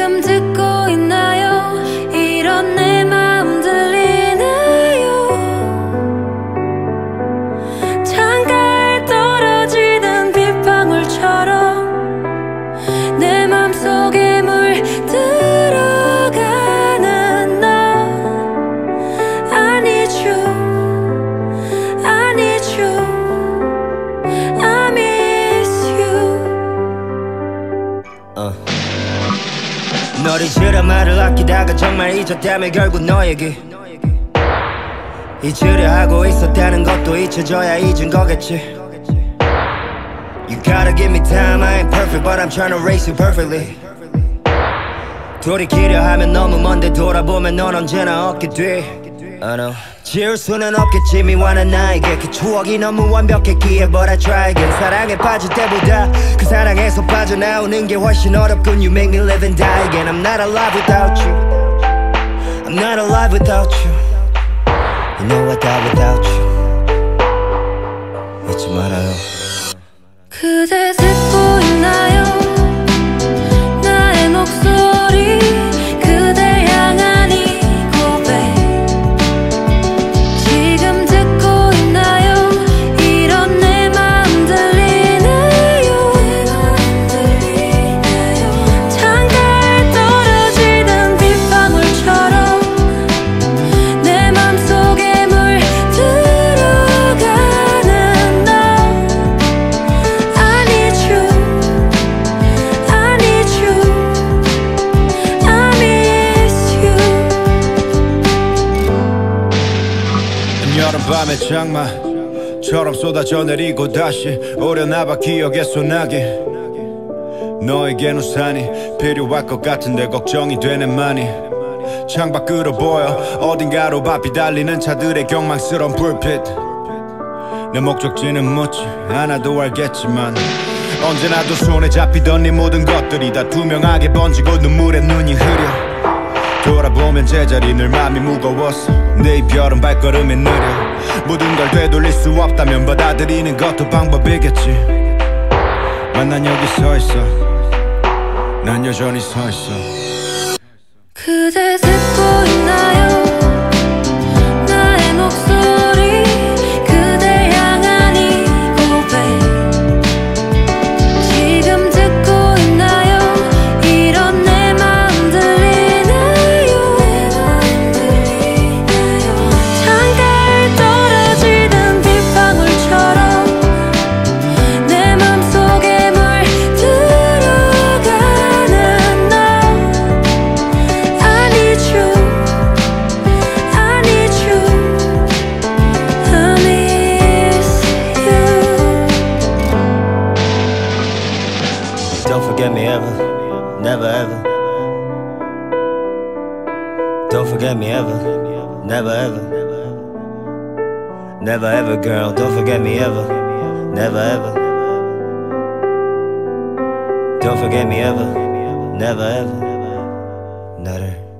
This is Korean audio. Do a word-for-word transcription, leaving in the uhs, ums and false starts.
지금 듣고 있나요? 이런 내 마음 들리나요? 창가에 떨어지는 빗방울처럼 내 맘속에 물들어가는 너 I need you, I need you, I miss you. 어. 널 잊으라 말을 아끼다가 정말 잊었다면 결국 너에게 잊으려 하고 있었다는 것도 잊혀져야 잊은 거겠지. You gotta give me time, I ain't perfect but I'm trying to race you perfectly. 돌이키려 하면 너무 먼데 돌아보면 넌 언제나 없게 돼. I know. 지울 수는 없겠지 미워하는 나에게 그 추억이 너무 완벽했기에 But I try again. 사랑에 빠질 때보다 그 사랑에서 빠져나오는 게 훨씬 어렵군. You make me live and die again. I'm not alive without you. I'm not alive without you. You know I die without you. 잊지 말아요. 그대 듣고 있나요? 나의 목소리 그댈 향한 이 고백 지금 듣고 있나요? 이런 내 마음 들리나요? 창가에 떨어지는 빗방울처럼 내 맘속에 물들어가는 너 I need you, I need you, I miss you. 여름밤의 장마처럼 쏟아져 내리고 다시 오려나봐 기억의 소나기. 너에겐 우산이 필요할 것 같은데 걱정이 되네 많이. 창밖으로 보여 어딘가로 바삐 달리는 차들의 경망스러운 불빛. 내 목적지는 묻지 않아도 알겠지만 언제나도 손에 잡히던 네 모든 것들이 다 투명하게 번지고 눈물에 눈이 흐려. 돌아보면 제자리 늘 맘이 무거웠어. 내 이별은 발걸음이 느려. 모든 걸 되돌릴 수 없다면 받아들이는 것도 방법이겠지. 난 여기 서 있어. 난 여전히 서 있어. 그대 듣고 있나요? 나의 목소리 그댈 향한 이 고백 지금 듣고 있나요? 이런 내 마음 들리나요? 창가에 떨어지는 빗방울처럼 내 맘속에 물들어가는 너 I need you, I need you, I miss you. Don't forget me ever, never ever. Don't forget me ever, never ever. Never ever girl, don't forget me ever, never ever. Don't forget me ever, never ever. 나를